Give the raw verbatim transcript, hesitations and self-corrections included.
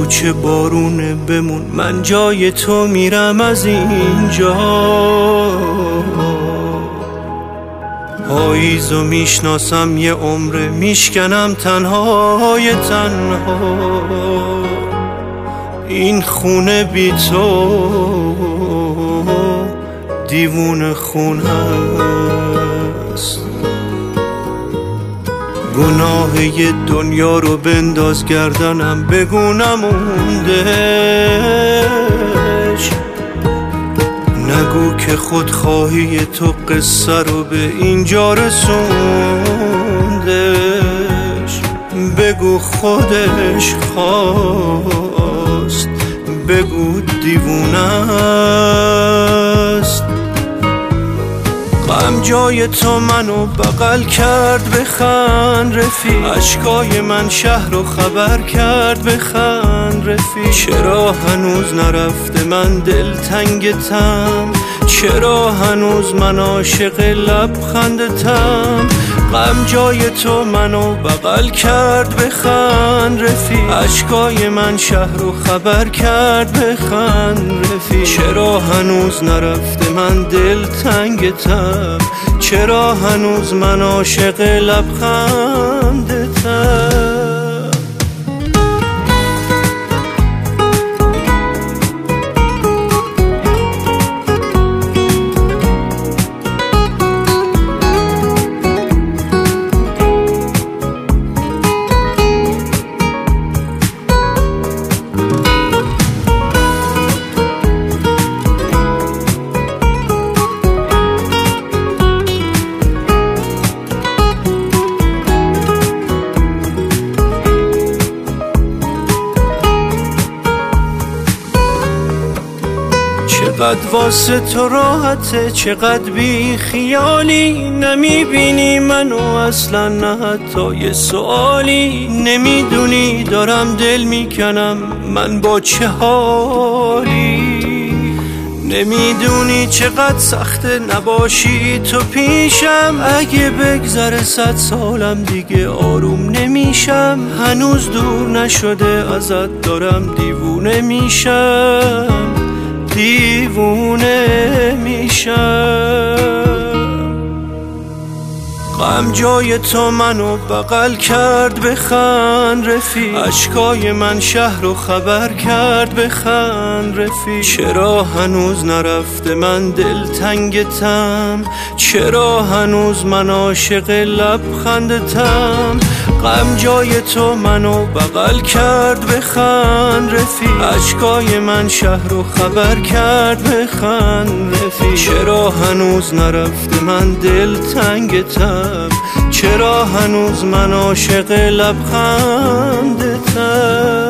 چه بارونه بمون، من جای تو میرم از اینجا. پاییزو میشناسم یه عمره، میشکنم تنهای تنها. این خونه بی تو دیوونه خونه است. گناه یه دنیا رو بنداز گردنم، بگو نموندش. نگو که خودخواهی تو قصه رو به اینجا رسوندش. بگو خودش خواست، بگو دیوونه است. غم جای تو منو بغل کرد، بخند رفیق. اشکای من شهر رو خبر کرد، بخند رفیق. چرا هنوز نرفته من دلتنگتم، چرا هنوز من عاشق لبخندتم. غم جای تو منو بغل کرد، بخند رفیق. اشکای من شهر رو خبر کرد، بخند رفیق. چرا هنوز نرفته من دلتنگتم، چرا هنوز من عاشق لبخندتم. چقدر واسه تو راحته، چقدر بی خیالی. نمیبینی منو اصلا، نه حتی یه سوالی. نمیدونی دارم دل میکنم من با چه حالی. نمیدونی چقدر سخته نباشی تو پیشم. اگه بگذره صد سالم دیگه آروم نمیشم. هنوز دور نشده ازت دارم دیوونه میشم، دیوونه میشم. غم جای تو منو بغل کرد، بخند رفیق. اشکای من شهر رو خبر کرد، بخند رفیق. چرا هنوز نرفته من دلتنگتم، چرا هنوز من عاشق لبخندتم. غم جای تو منو بغل کرد، بخند رفیق. اشکای من شهر رو خبر کرد، بخند رفیق. چرا هنوز نرفته من دلتنگتم، چرا هنوز من عاشق لبخندتم.